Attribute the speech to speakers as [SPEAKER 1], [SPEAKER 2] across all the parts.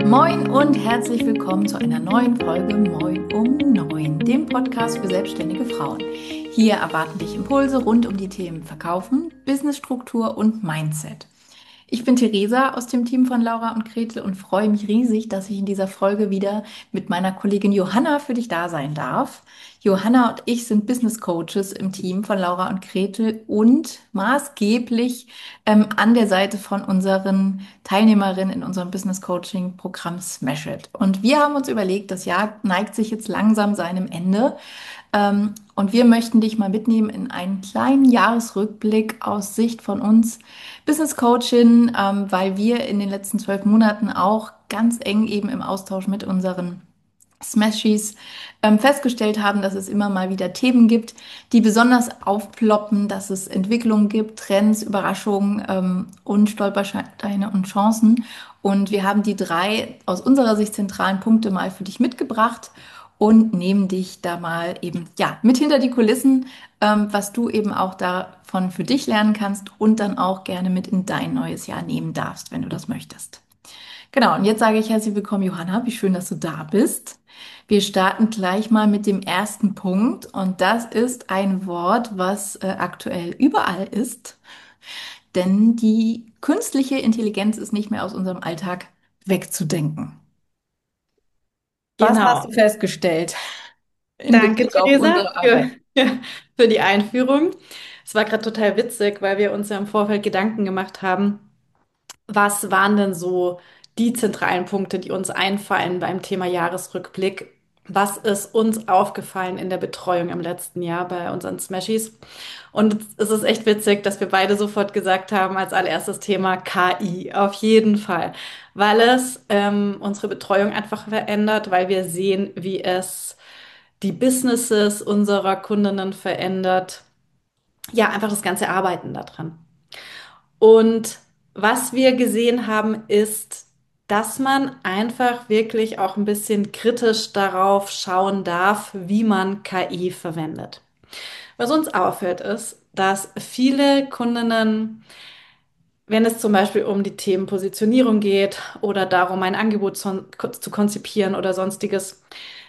[SPEAKER 1] Moin und herzlich willkommen zu einer neuen Folge Moin um 9, dem Podcast für selbstständige Frauen. Hier erwarten dich Impulse rund um die Themen Verkaufen, Businessstruktur und Mindset. Ich bin Theresa aus dem Team von Laura und Gretel und freue mich riesig, dass ich in dieser Folge wieder mit meiner Kollegin Johanna für dich da sein darf. Johanna und ich sind Business Coaches im Team von Laura und Gretel und maßgeblich an der Seite von unseren Teilnehmerinnen in unserem Business Coaching Programm Smash It. Und wir haben uns überlegt, das Jahr neigt sich jetzt langsam seinem Ende. Und wir möchten dich mal mitnehmen in einen kleinen Jahresrückblick aus Sicht von uns Business Coachin, weil wir in den letzten 12 Monaten auch ganz eng eben im Austausch mit unseren Smashies festgestellt haben, dass es immer mal wieder Themen gibt, die besonders aufploppen, dass es Entwicklungen gibt, Trends, Überraschungen und Stolpersteine und Chancen. Und wir haben die drei aus unserer Sicht zentralen Punkte mal für dich mitgebracht und nehmen dich da mal eben ja mit hinter die Kulissen, was du eben auch davon für dich lernen kannst und dann auch gerne mit in dein neues Jahr nehmen darfst, wenn du das möchtest. Genau, und jetzt sage ich herzlich willkommen, Johanna. Wie schön, dass du da bist. Wir starten gleich mal mit dem ersten Punkt und das ist ein Wort, was aktuell überall ist, denn die künstliche Intelligenz ist nicht mehr aus unserem Alltag wegzudenken. Was hast du
[SPEAKER 2] Genau.
[SPEAKER 1] festgestellt in
[SPEAKER 2] Danke,
[SPEAKER 1] Bezug auf
[SPEAKER 2] Theresa,
[SPEAKER 1] unsere Arbeit?
[SPEAKER 2] für die Einführung. Es war gerade total witzig, weil wir uns ja im Vorfeld Gedanken gemacht haben, was waren denn so die zentralen Punkte, die uns einfallen beim Thema Jahresrückblick? Was ist uns aufgefallen in der Betreuung im letzten Jahr bei unseren Smashies? Und es ist echt witzig, dass wir beide sofort gesagt haben, als allererstes Thema KI, auf jeden Fall, weil es unsere Betreuung einfach verändert, weil wir sehen, wie es die Businesses unserer Kundinnen verändert. Ja, einfach das ganze Arbeiten daran. Und was wir gesehen haben, ist, dass man einfach wirklich auch ein bisschen kritisch darauf schauen darf, wie man KI verwendet. Was uns auffällt, ist, dass viele Kundinnen, wenn es zum Beispiel um die Themen Positionierung geht oder darum, ein Angebot zu konzipieren oder sonstiges,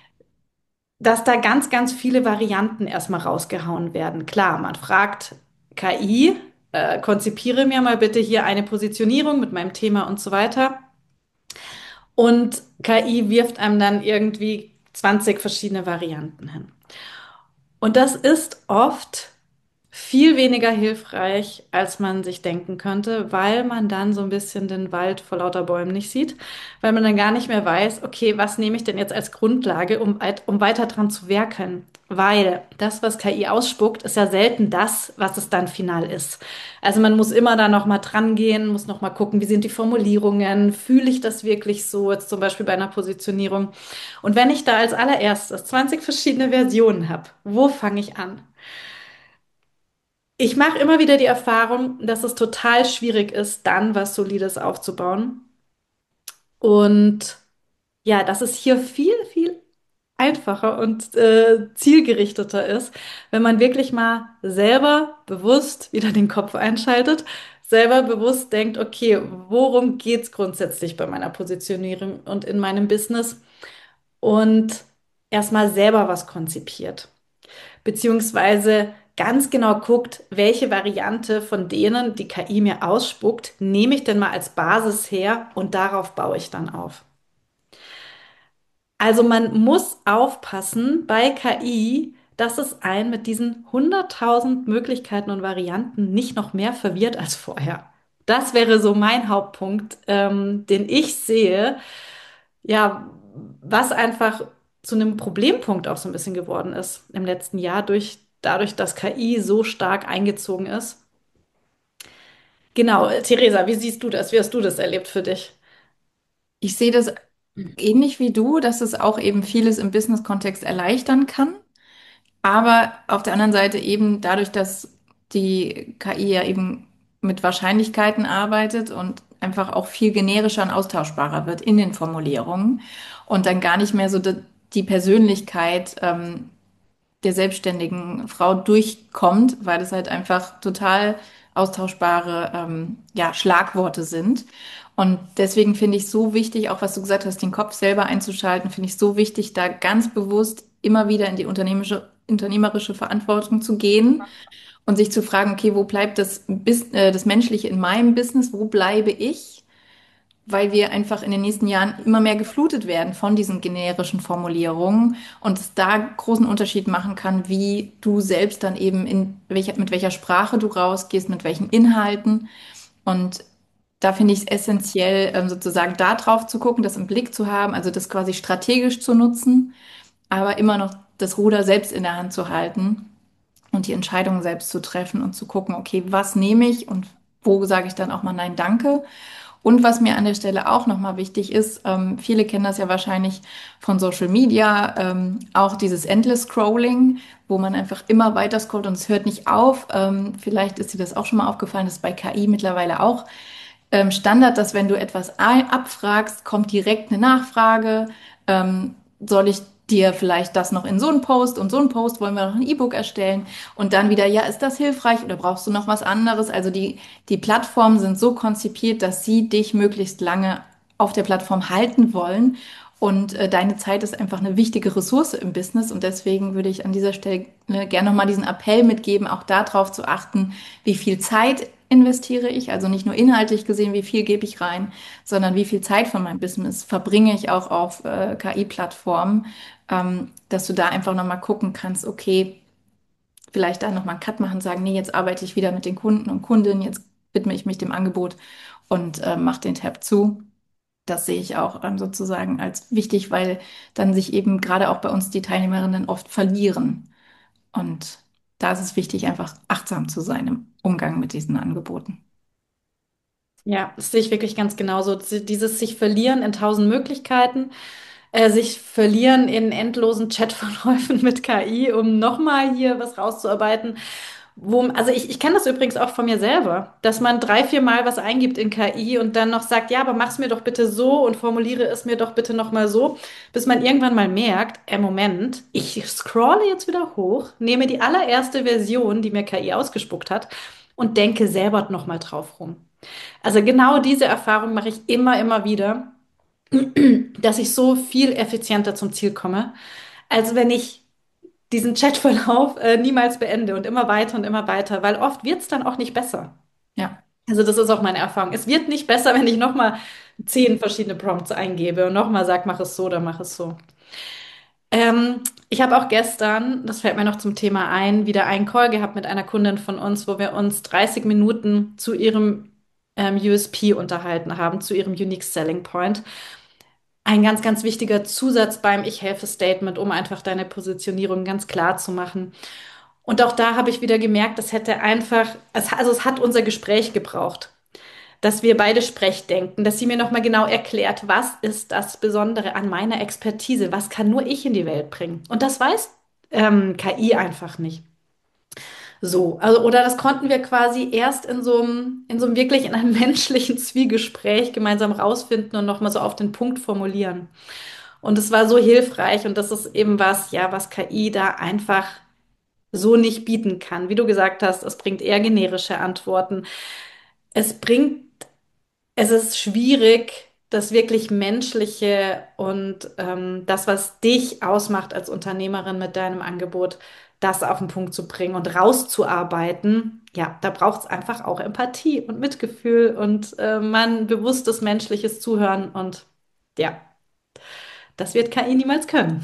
[SPEAKER 2] dass da ganz, ganz viele Varianten erstmal rausgehauen werden. Klar, man fragt KI, konzipiere mir mal bitte hier eine Positionierung mit meinem Thema und so weiter. Und KI wirft einem dann irgendwie 20 verschiedene Varianten hin. Und das ist oft viel weniger hilfreich, als man sich denken könnte, weil man dann so ein bisschen den Wald vor lauter Bäumen nicht sieht, weil man dann gar nicht mehr weiß, okay, was nehme ich denn jetzt als Grundlage, um weiter dran zu werkeln? Weil das, was KI ausspuckt, ist ja selten das, was es dann final ist. Also man muss immer da noch mal dran gehen, muss noch mal gucken, wie sind die Formulierungen, fühle ich das wirklich so, jetzt zum Beispiel bei einer Positionierung. Und wenn ich da als allererstes 20 verschiedene Versionen habe, wo fange ich an? Ich mache immer wieder die Erfahrung, dass es total schwierig ist, dann was Solides aufzubauen. Und ja, dass es hier viel, viel einfacher und zielgerichteter ist, wenn man wirklich mal selber bewusst wieder den Kopf einschaltet, selber bewusst denkt, okay, worum geht's grundsätzlich bei meiner Positionierung und in meinem Business und erstmal selber was konzipiert beziehungsweise ganz genau guckt, welche Variante von denen die KI mir ausspuckt, nehme ich denn mal als Basis her und darauf baue ich dann auf. Also man muss aufpassen bei KI, dass es einen mit diesen 100.000 Möglichkeiten und Varianten nicht noch mehr verwirrt als vorher. Das wäre so mein Hauptpunkt, den ich sehe, ja, was einfach zu einem Problempunkt auch so ein bisschen geworden ist im letzten Jahr dadurch, dass KI so stark eingezogen ist. Genau, Theresa, wie siehst du das? Wie hast du das erlebt für dich?
[SPEAKER 1] Ich sehe das ähnlich wie du, dass es auch eben vieles im Business-Kontext erleichtern kann. Aber auf der anderen Seite eben dadurch, dass die KI ja eben mit Wahrscheinlichkeiten arbeitet und einfach auch viel generischer und austauschbarer wird in den Formulierungen und dann gar nicht mehr so die Persönlichkeit der selbstständigen Frau durchkommt, weil es halt einfach total austauschbare ja, Schlagworte sind. Und deswegen finde ich so wichtig, auch was du gesagt hast, den Kopf selber einzuschalten, finde ich so wichtig, da ganz bewusst immer wieder in die unternehmerische Verantwortung zu gehen und sich zu fragen, okay, wo bleibt das Menschliche in meinem Business? Wo bleibe ich? Weil wir einfach in den nächsten Jahren immer mehr geflutet werden von diesen generischen Formulierungen und es da großen Unterschied machen kann, wie du selbst dann eben mit welcher Sprache du rausgehst, mit welchen Inhalten. Und da finde ich es essentiell, sozusagen da drauf zu gucken, das im Blick zu haben, also das quasi strategisch zu nutzen, aber immer noch das Ruder selbst in der Hand zu halten und die Entscheidungen selbst zu treffen und zu gucken, okay, was nehme ich und wo sage ich dann auch mal Nein, danke. Und was mir an der Stelle auch nochmal wichtig ist, viele kennen das ja wahrscheinlich von Social Media, auch dieses Endless Scrolling, wo man einfach immer weiter scrollt und es hört nicht auf. Vielleicht ist dir das auch schon mal aufgefallen, das ist bei KI mittlerweile auch Standard, dass wenn du etwas abfragst, kommt direkt eine Nachfrage. Soll ich dir vielleicht das noch in so einen Post und so einen Post wollen wir noch ein E-Book erstellen und dann wieder, ja, ist das hilfreich oder brauchst du noch was anderes? Also die Plattformen sind so konzipiert, dass sie dich möglichst lange auf der Plattform halten wollen. Und deine Zeit ist einfach eine wichtige Ressource im Business. Und deswegen würde ich an dieser Stelle gerne nochmal diesen Appell mitgeben, auch darauf zu achten, wie viel Zeit investiere ich. Also nicht nur inhaltlich gesehen, wie viel gebe ich rein, sondern wie viel Zeit von meinem Business verbringe ich auch auf KI-Plattformen, dass du da einfach nochmal gucken kannst, okay, vielleicht da nochmal einen Cut machen, sagen, nee, jetzt arbeite ich wieder mit den Kunden und Kundinnen, jetzt widme ich mich dem Angebot und mache den Tab zu. Das sehe ich auch sozusagen als wichtig, weil dann sich eben gerade auch bei uns die Teilnehmerinnen oft verlieren. Und da ist es wichtig, einfach achtsam zu sein im Umgang mit diesen Angeboten.
[SPEAKER 2] Ja, das sehe ich wirklich ganz genauso. Dieses sich verlieren in tausend Möglichkeiten, sich verlieren in endlosen Chatverläufen mit KI, um nochmal hier was rauszuarbeiten. Also ich kenne das übrigens auch von mir selber, dass man drei, vier Mal was eingibt in KI und dann noch sagt, ja, aber mach's mir doch bitte so und formuliere es mir doch bitte nochmal so, bis man irgendwann mal merkt, Moment, ich scrolle jetzt wieder hoch, nehme die allererste Version, die mir KI ausgespuckt hat und denke selber nochmal drauf rum. Also genau diese Erfahrung mache ich immer wieder, dass ich so viel effizienter zum Ziel komme, als wenn ich diesen Chatverlauf niemals beende und immer weiter, weil oft wird es dann auch nicht besser.
[SPEAKER 1] Ja.
[SPEAKER 2] Also das ist auch meine Erfahrung. Es wird nicht besser, wenn ich nochmal 10 verschiedene Prompts eingebe und nochmal sage, mach es so oder mach es so. Ich habe auch gestern, das fällt mir noch zum Thema ein, wieder einen Call gehabt mit einer Kundin von uns, wo wir uns 30 Minuten zu ihrem USP unterhalten haben, zu ihrem Unique Selling Point. Ein ganz wichtiger Zusatz beim Ich helfe Statement, um einfach deine Positionierung ganz klar zu machen. Und auch da habe ich wieder gemerkt, das hätte einfach, also es hat unser Gespräch gebraucht, dass wir beide Sprechdenken, dass sie mir nochmal genau erklärt, was ist das Besondere an meiner Expertise, was kann nur ich in die Welt bringen. Und das weiß KI einfach nicht. So, also, oder das konnten wir quasi erst in so einem wirklich in einem menschlichen Zwiegespräch gemeinsam rausfinden und nochmal so auf den Punkt formulieren. Und es war so hilfreich und das ist eben was, ja, was KI da einfach so nicht bieten kann. Wie du gesagt hast, es bringt eher generische Antworten. Es bringt, es ist schwierig, das wirklich Menschliche und das, was dich ausmacht als Unternehmerin mit deinem Angebot, das auf den Punkt zu bringen und rauszuarbeiten. Ja, da braucht es einfach auch Empathie und Mitgefühl und man bewusstes menschliches Zuhören und ja, das wird KI niemals können.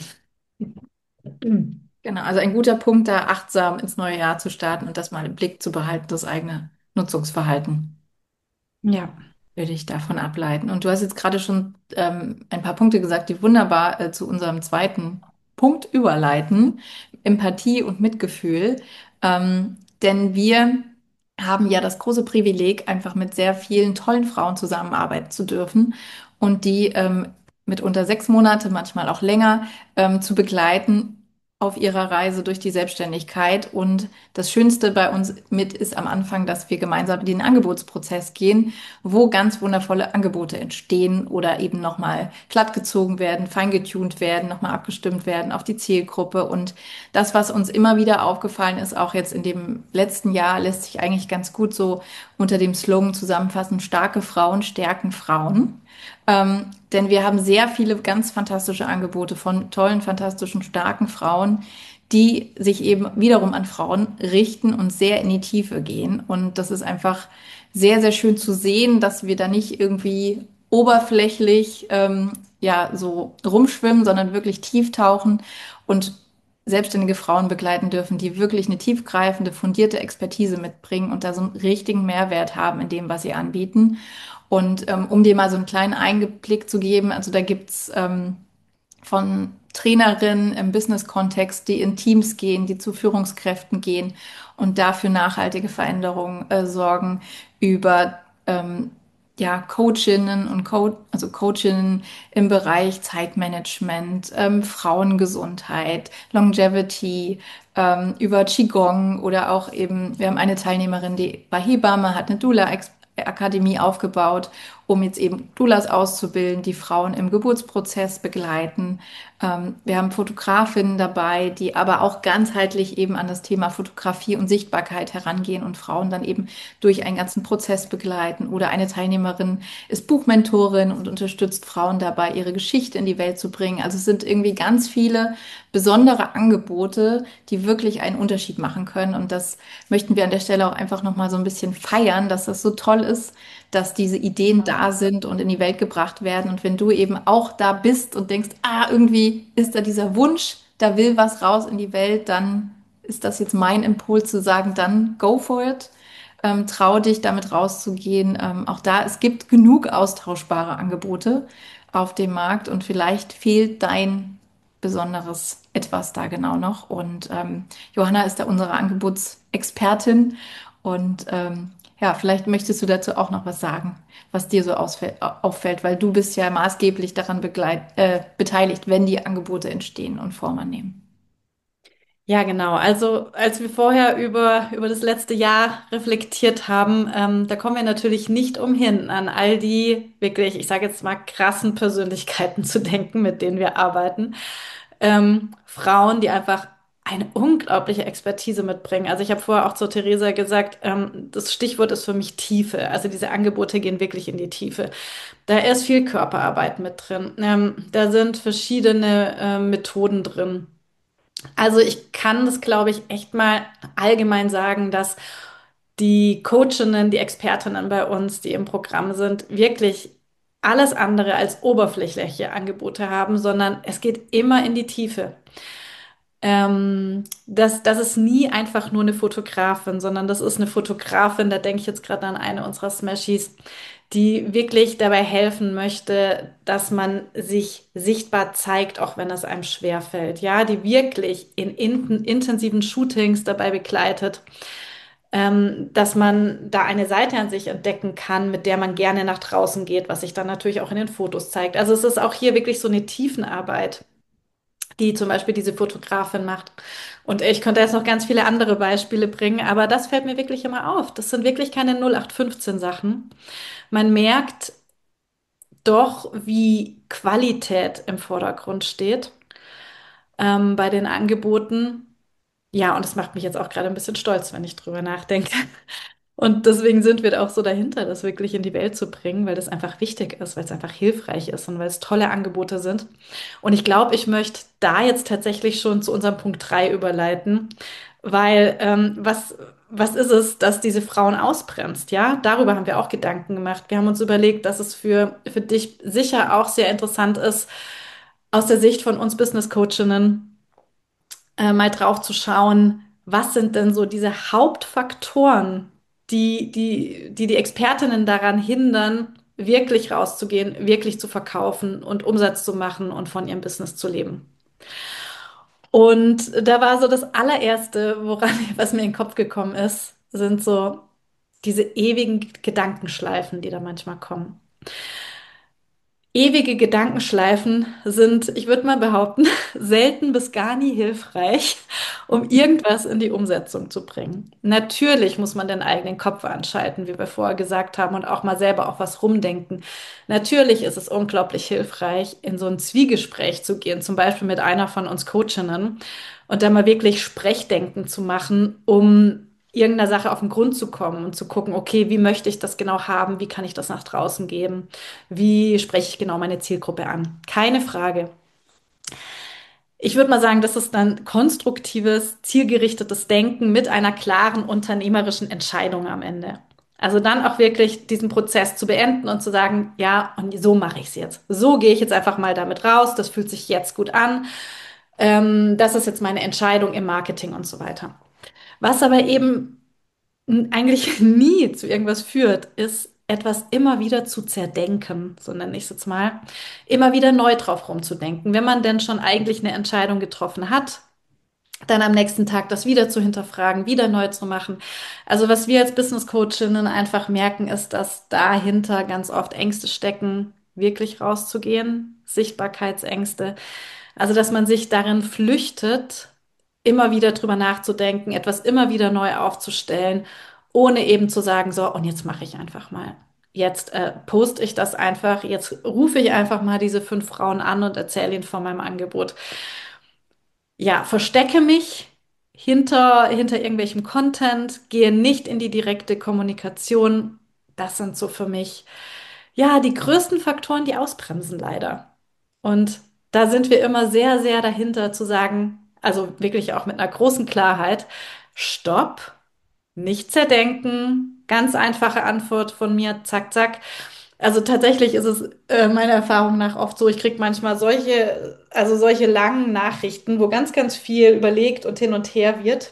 [SPEAKER 1] Genau, also ein guter Punkt, da achtsam ins neue Jahr zu starten und das mal im Blick zu behalten, das eigene Nutzungsverhalten,
[SPEAKER 2] Ja.
[SPEAKER 1] würde ich davon ableiten. Und du hast jetzt gerade schon ein paar Punkte gesagt, die wunderbar zu unserem zweiten Punkt überleiten, Empathie und Mitgefühl. Denn wir haben ja das große Privileg, einfach mit sehr vielen tollen Frauen zusammenarbeiten zu dürfen und die mitunter 6 Monate, manchmal auch länger, zu begleiten auf ihrer Reise durch die Selbstständigkeit. Und das Schönste bei uns mit ist am Anfang, dass wir gemeinsam in den Angebotsprozess gehen, wo ganz wundervolle Angebote entstehen oder eben nochmal glattgezogen werden, feingetunt werden, nochmal abgestimmt werden auf die Zielgruppe. Und das, was uns immer wieder aufgefallen ist, auch jetzt in dem letzten Jahr, lässt sich eigentlich ganz gut so unter dem Slogan zusammenfassen: starke Frauen stärken Frauen. Denn wir haben sehr viele ganz fantastische Angebote von tollen, fantastischen, starken Frauen, die sich eben wiederum an Frauen richten und sehr in die Tiefe gehen. Und das ist einfach sehr, sehr schön zu sehen, dass wir da nicht irgendwie oberflächlich ja so rumschwimmen, sondern wirklich tief tauchen und selbstständige Frauen begleiten dürfen, die wirklich eine tiefgreifende, fundierte Expertise mitbringen und da so einen richtigen Mehrwert haben in dem, was sie anbieten. Und um dir mal so einen kleinen Einblick zu geben, also da gibt's von Trainerinnen im Business-Kontext, die in Teams gehen, die zu Führungskräften gehen und dafür nachhaltige Veränderungen sorgen, über ja, Coachinnen und also Coachinnen im Bereich Zeitmanagement, Frauengesundheit, Longevity, über Qigong oder auch eben, wir haben eine Teilnehmerin, die war Hebamme, hat eine Doula-Akademie aufgebaut, um jetzt eben Doulas auszubilden, die Frauen im Geburtsprozess begleiten. Wir haben Fotografinnen dabei, die aber auch ganzheitlich eben an das Thema Fotografie und Sichtbarkeit herangehen und Frauen dann eben durch einen ganzen Prozess begleiten. Oder eine Teilnehmerin ist Buchmentorin und unterstützt Frauen dabei, ihre Geschichte in die Welt zu bringen. Also es sind irgendwie ganz viele besondere Angebote, die wirklich einen Unterschied machen können. Und das möchten wir an der Stelle auch einfach nochmal so ein bisschen feiern, dass das so toll ist, dass diese Ideen da sind und in die Welt gebracht werden. Und wenn du eben auch da bist und denkst, ah, irgendwie ist da dieser Wunsch, da will was raus in die Welt, dann ist das jetzt mein Impuls zu sagen, dann go for it. Trau dich, damit rauszugehen. Auch da, es gibt genug austauschbare Angebote auf dem Markt und vielleicht fehlt dein besonderes etwas da genau noch. Und Johanna ist da unsere Angebotsexpertin. Und ja, vielleicht möchtest du dazu auch noch was sagen, was dir so auffällt, weil du bist ja maßgeblich daran beteiligt, wenn die Angebote entstehen und Form annehmen.
[SPEAKER 2] Ja, genau. Also als wir vorher über das letzte Jahr reflektiert haben, da kommen wir natürlich nicht umhin, an all die wirklich, ich sage jetzt mal, krassen Persönlichkeiten zu denken, mit denen wir arbeiten. Frauen, die einfach eine unglaubliche Expertise mitbringen. Also ich habe vorher auch zur Theresa gesagt, das Stichwort ist für mich Tiefe. Also diese Angebote gehen wirklich in die Tiefe. Da ist viel Körperarbeit mit drin. Da sind verschiedene Methoden drin. Also ich kann das, glaube ich, echt mal allgemein sagen, dass die Coachinnen, die Expertinnen bei uns, die im Programm sind, wirklich alles andere als oberflächliche Angebote haben, sondern es geht immer in die Tiefe. Das ist nie einfach nur eine Fotografin, sondern das ist eine Fotografin, da denke ich jetzt gerade an eine unserer Smashies, die wirklich dabei helfen möchte, dass man sich sichtbar zeigt, auch wenn es einem schwerfällt. Ja, die wirklich in intensiven Shootings dabei begleitet, dass man da eine Seite an sich entdecken kann, mit der man gerne nach draußen geht, was sich dann natürlich auch in den Fotos zeigt. Also es ist auch hier wirklich so eine Tiefenarbeit, die zum Beispiel diese Fotografin macht. Und ich könnte jetzt noch ganz viele andere Beispiele bringen, aber das fällt mir wirklich immer auf. Das sind wirklich keine 0815 Sachen. Man merkt doch, wie Qualität im Vordergrund steht, bei den Angeboten. Ja, und das macht mich jetzt auch gerade ein bisschen stolz, wenn ich drüber nachdenke. Und deswegen sind wir da auch so dahinter, das wirklich in die Welt zu bringen, weil das einfach wichtig ist, weil es einfach hilfreich ist und weil es tolle Angebote sind. Und ich glaube, ich möchte da jetzt tatsächlich schon zu unserem Punkt 3 überleiten, weil was ist es, dass diese Frauen ausbremst? Ja, darüber haben wir auch Gedanken gemacht. Wir haben uns überlegt, dass es für dich sicher auch sehr interessant ist, aus der Sicht von uns Business Coachinnen mal drauf zu schauen, was sind denn so diese Hauptfaktoren, die Expertinnen daran hindern, wirklich rauszugehen, wirklich zu verkaufen und Umsatz zu machen und von ihrem Business zu leben. Und da war so das allererste, was mir in den Kopf gekommen ist, sind so diese ewigen Gedankenschleifen, die da manchmal kommen. Ewige Gedankenschleifen sind, ich würde mal behaupten, selten bis gar nie hilfreich, um irgendwas in die Umsetzung zu bringen. Natürlich muss man den eigenen Kopf anschalten, wie wir vorher gesagt haben, und auch mal selber auf was rumdenken. Natürlich ist es unglaublich hilfreich, in so ein Zwiegespräch zu gehen, zum Beispiel mit einer von uns Coachinnen und da mal wirklich Sprechdenken zu machen, um irgendeiner Sache auf den Grund zu kommen und zu gucken, okay, wie möchte ich das genau haben? Wie kann ich das nach draußen geben? Wie spreche ich genau meine Zielgruppe an? Keine Frage. Ich würde mal sagen, das ist dann konstruktives, zielgerichtetes Denken mit einer klaren unternehmerischen Entscheidung am Ende. Also dann auch wirklich diesen Prozess zu beenden und zu sagen, ja, und so mache ich es jetzt. So gehe ich jetzt einfach mal damit raus. Das fühlt sich jetzt gut an. Das ist jetzt meine Entscheidung im Marketing und so weiter. Was aber eben eigentlich nie zu irgendwas führt, ist etwas immer wieder zu zerdenken, so nenne ich es jetzt mal, immer wieder neu drauf rumzudenken. Wenn man denn schon eigentlich eine Entscheidung getroffen hat, dann am nächsten Tag das wieder zu hinterfragen, wieder neu zu machen. Also was wir als Business Coachinnen einfach merken, ist, dass dahinter ganz oft Ängste stecken, wirklich rauszugehen, Sichtbarkeitsängste. Also dass man sich darin flüchtet, immer wieder drüber nachzudenken, etwas immer wieder neu aufzustellen, ohne eben zu sagen, so, und jetzt mache ich einfach mal. Jetzt poste ich das einfach, jetzt rufe ich einfach mal diese 5 Frauen an und erzähle ihnen von meinem Angebot. Ja, verstecke mich hinter irgendwelchem Content, gehe nicht in die direkte Kommunikation. Das sind so für mich, ja, die größten Faktoren, die ausbremsen leider. Und da sind wir immer sehr, sehr dahinter zu sagen, also wirklich auch mit einer großen Klarheit, Stopp, nicht zerdenken, ganz einfache Antwort von mir, zack, zack. Also tatsächlich ist es meiner Erfahrung nach oft so, ich kriege manchmal solche langen Nachrichten, wo ganz, ganz viel überlegt und hin und her wird.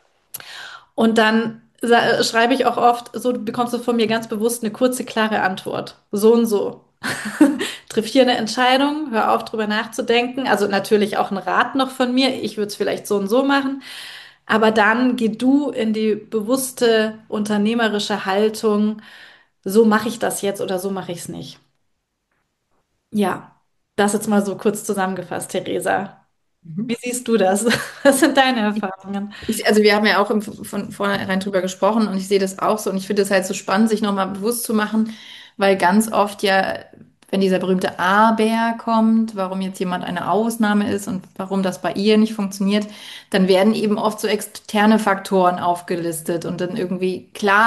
[SPEAKER 2] Und dann schreibe ich auch oft, so bekommst du von mir ganz bewusst eine kurze, klare Antwort. So und so. Triff hier eine Entscheidung, hör auf, drüber nachzudenken. Also natürlich auch ein Rat noch von mir. Ich würde es vielleicht so und so machen. Aber dann geh du in die bewusste unternehmerische Haltung. So mache ich das jetzt oder so mache ich es nicht. Ja, das jetzt mal so kurz zusammengefasst, Theresa. Wie
[SPEAKER 1] Mhm.
[SPEAKER 2] siehst du das? Was sind deine Erfahrungen?
[SPEAKER 1] Also wir haben ja auch von vornherein drüber gesprochen und ich sehe das auch so und ich finde es halt so spannend, sich nochmal bewusst zu machen, weil ganz oft ja, wenn dieser berühmte Aber kommt, warum jetzt jemand eine Ausnahme ist und warum das bei ihr nicht funktioniert, dann werden eben oft so externe Faktoren aufgelistet und dann irgendwie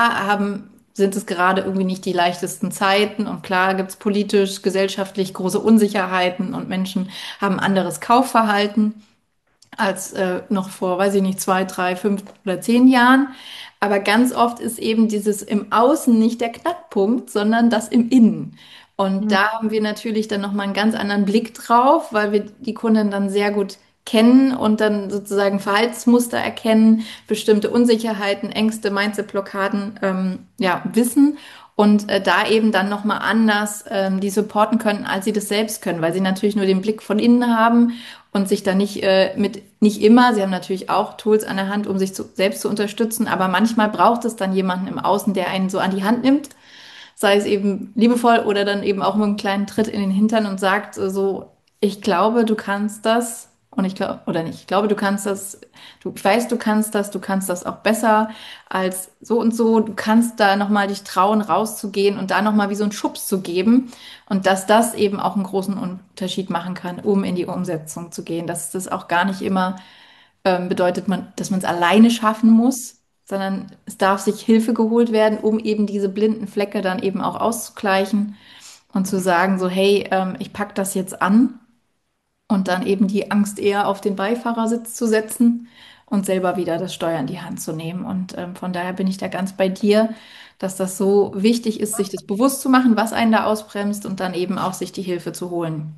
[SPEAKER 1] sind es gerade irgendwie nicht die leichtesten Zeiten und klar gibt es politisch, gesellschaftlich große Unsicherheiten und Menschen haben anderes Kaufverhalten als noch vor, weiß ich nicht, 2, 3, 5 oder 10 Jahren. Aber ganz oft ist eben dieses im Außen nicht der Knackpunkt, sondern das im Innen. Und
[SPEAKER 2] Hm.
[SPEAKER 1] da haben wir natürlich dann nochmal einen ganz anderen Blick drauf, weil wir die Kunden dann sehr gut kennen und dann sozusagen Verhaltensmuster erkennen, bestimmte Unsicherheiten, Ängste, Mindset-Blockaden ja, wissen und da eben dann nochmal anders die supporten können, als sie das selbst können, weil sie natürlich nur den Blick von innen haben und sich da nicht immer, sie haben natürlich auch Tools an der Hand, um selbst zu unterstützen, aber manchmal braucht es dann jemanden im Außen, der einen so an die Hand nimmt, sei es eben liebevoll oder dann eben auch mit einem kleinen Tritt in den Hintern und sagt so, ich glaube, du kannst das und ich glaube, oder nicht, ich glaube, du kannst das, ich weiß, du kannst das auch besser als so und so, du kannst da nochmal dich trauen, rauszugehen und da nochmal wie so einen Schubs zu geben und dass das eben auch einen großen Unterschied machen kann, um in die Umsetzung zu gehen, dass das auch gar nicht immer bedeutet dass man es alleine schaffen muss, sondern es darf sich Hilfe geholt werden, um eben diese blinden Flecke dann eben auch auszugleichen und zu sagen, so, hey, ich pack das jetzt an und dann eben die Angst eher auf den Beifahrersitz zu setzen und selber wieder das Steuer in die Hand zu nehmen. Und von daher bin ich da ganz bei dir, dass das so wichtig ist, sich das bewusst zu machen, was einen da ausbremst und dann eben auch sich die Hilfe zu holen.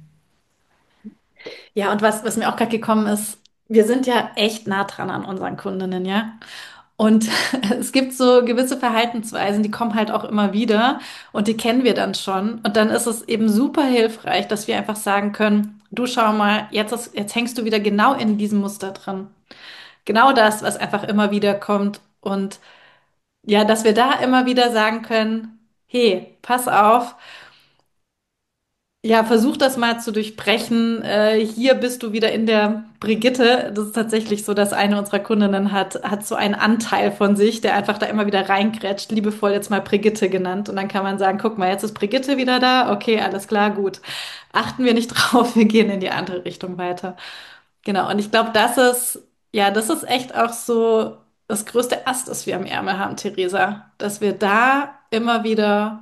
[SPEAKER 2] Ja, und was mir auch gerade gekommen ist, wir sind ja echt nah dran an unseren Kundinnen, ja. Und es gibt so gewisse Verhaltensweisen, die kommen halt auch immer wieder und die kennen wir dann schon. Und dann ist es eben super hilfreich, dass wir einfach sagen können, du schau mal, jetzt hängst du wieder genau in diesem Muster drin. Genau das, was einfach immer wieder kommt. Und ja, dass wir da immer wieder sagen können, hey, pass auf. Ja, versuch das mal zu durchbrechen. Hier bist du wieder in der Brigitte. Das ist tatsächlich so, dass eine unserer Kundinnen hat so einen Anteil von sich, der einfach da immer wieder reingrätscht, liebevoll jetzt mal Brigitte genannt. Und dann kann man sagen, guck mal, jetzt ist Brigitte wieder da. Okay, alles klar, gut. Achten wir nicht drauf, wir gehen in die andere Richtung weiter. Genau. Und ich glaube, das ist echt auch so das größte Ast, das wir am Ärmel haben, Theresa, dass wir da immer wieder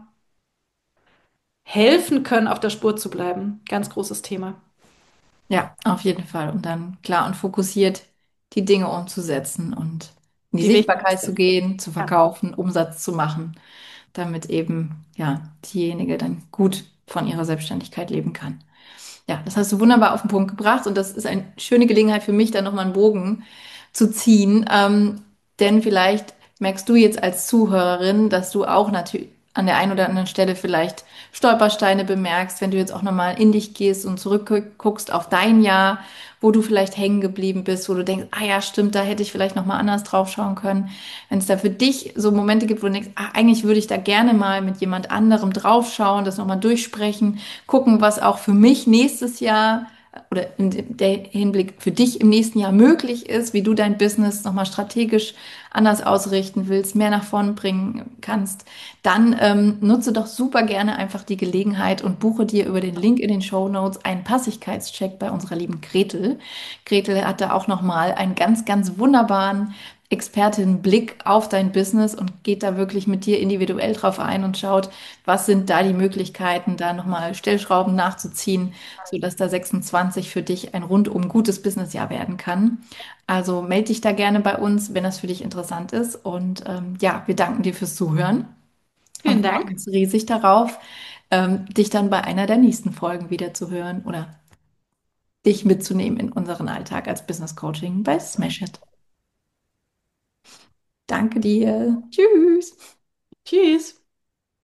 [SPEAKER 2] helfen können, auf der Spur zu bleiben. Ganz großes Thema.
[SPEAKER 1] Ja, auf jeden Fall. Und dann klar und fokussiert die Dinge umzusetzen und in die
[SPEAKER 2] Die
[SPEAKER 1] Sichtbarkeit
[SPEAKER 2] wichtigste.
[SPEAKER 1] zu gehen, zu
[SPEAKER 2] Ja.
[SPEAKER 1] verkaufen, Umsatz zu machen, damit eben ja diejenige dann gut von ihrer Selbstständigkeit leben kann. Ja, das hast du wunderbar auf den Punkt gebracht und das ist eine schöne Gelegenheit für mich, da nochmal einen Bogen zu ziehen. Denn vielleicht merkst du jetzt als Zuhörerin, dass du auch natürlich an der einen oder anderen Stelle vielleicht Stolpersteine bemerkst, wenn du jetzt auch nochmal in dich gehst und zurückguckst auf dein Jahr, wo du vielleicht hängen geblieben bist, wo du denkst, ah ja, stimmt, da hätte ich vielleicht nochmal anders drauf schauen können. Wenn es da für dich so Momente gibt, wo du denkst, ah, eigentlich würde ich da gerne mal mit jemand anderem drauf schauen, das nochmal durchsprechen, gucken, was auch für mich nächstes Jahr oder in der Hinblick für dich im nächsten Jahr möglich ist, wie du dein Business nochmal strategisch anders ausrichten willst, mehr nach vorn bringen kannst, dann nutze doch super gerne einfach die Gelegenheit und buche dir über den Link in den Show Notes einen Passigkeitscheck bei unserer lieben Gretel. Gretel hat da auch nochmal einen ganz, ganz wunderbaren Expertinnenblick auf dein Business und geht da wirklich mit dir individuell drauf ein und schaut, was sind da die Möglichkeiten, da nochmal Stellschrauben nachzuziehen, sodass da 26 für dich ein rundum gutes Businessjahr werden kann. Also melde dich da gerne bei uns, wenn das für dich interessant ist. Und ja, wir danken dir fürs Zuhören und
[SPEAKER 2] Vielen
[SPEAKER 1] freuen
[SPEAKER 2] Dank.
[SPEAKER 1] uns riesig darauf, dich dann bei einer der nächsten Folgen wieder zu hören oder dich mitzunehmen in unseren Alltag als Business Coaching bei Smash It. Danke dir. Tschüss.
[SPEAKER 2] Tschüss.